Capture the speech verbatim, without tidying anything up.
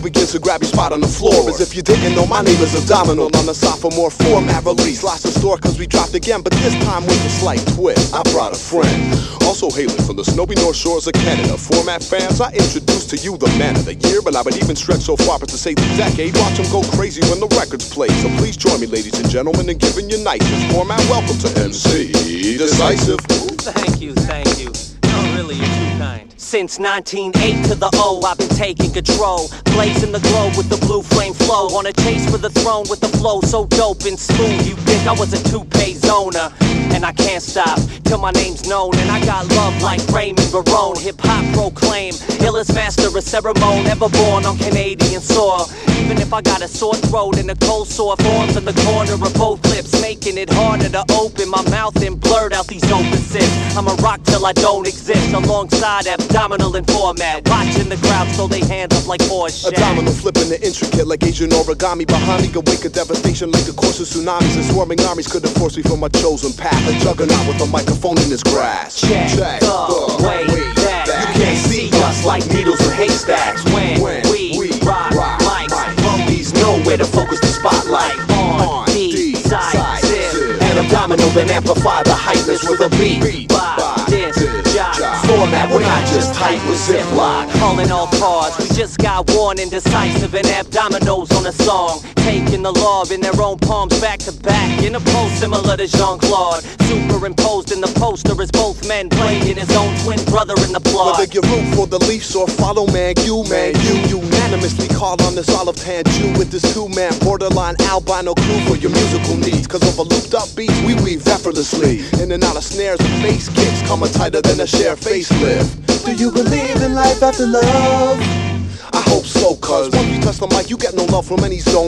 begins to grab your spot on the floor. As if you didn't know, my name is Abdominal. On the sophomore format release, lost the store cause we dropped again, but this time with a slight twist. I brought a friend, also hailing from the snowy north shores of Canada. Format fans, I introduce to you the man of the year, but I would even stretch so far as to say the decade. Watch him go crazy when the records play. So please join me, ladies and gentlemen, in giving you nicest format. Welcome to M C Decisive. Thank you, thank you. No, really, you're too kind. Since nineteen eight to the O, I've been taking control, blazing the globe with the blue flame flow. On a chase for the throne with the flow so dope and smooth. You think I was a two-page zoner, and I can't stop till my name's known. And I got love like Raymond Barone. Hip-hop proclaim, illest master of ceremony, ever born on Canadian soil. Even if I got a sore throat and a cold sore forms in the corner of both lips, making it harder to open my mouth and blurt out these open sits. I'm a rock till I don't exist, alongside Abdominal in format, watching the crowd throw their hands up like horse shit. Abdominal flipping the intricate like Asian origami. Behind me, awake a devastation like the course of tsunamis. And swarming armies couldn't force me from my chosen path. A juggernaut with a microphone in his grasp. Check, Check the, the way, way that, that you can't see us like needles in haystacks. When, when we, we rock, rock mics, police know where to focus the spotlight. On, on Decisive, and Abdominal then amplify the hypeness with a beat. By this job format, we're not just tight with Ziploc. Calling all cards, we just got one indecisive and Abdominals on the song, taking the law in their own palms back to back in a pose similar to Jean-Claude. Superimposed in the poster is both men playing his own twin brother in the plot. Whether you root for the Leafs or follow man, you man, you unanimously call on this olive tan Jew with this two-man borderline albino crew for your musical needs. Cause over looped up beats we weave effortlessly, in and out of snares and bass kicks, coming tighter than a shared facelift. Do you believe in life after love? I hope so, cause once you touch the mic you get no love from any zone.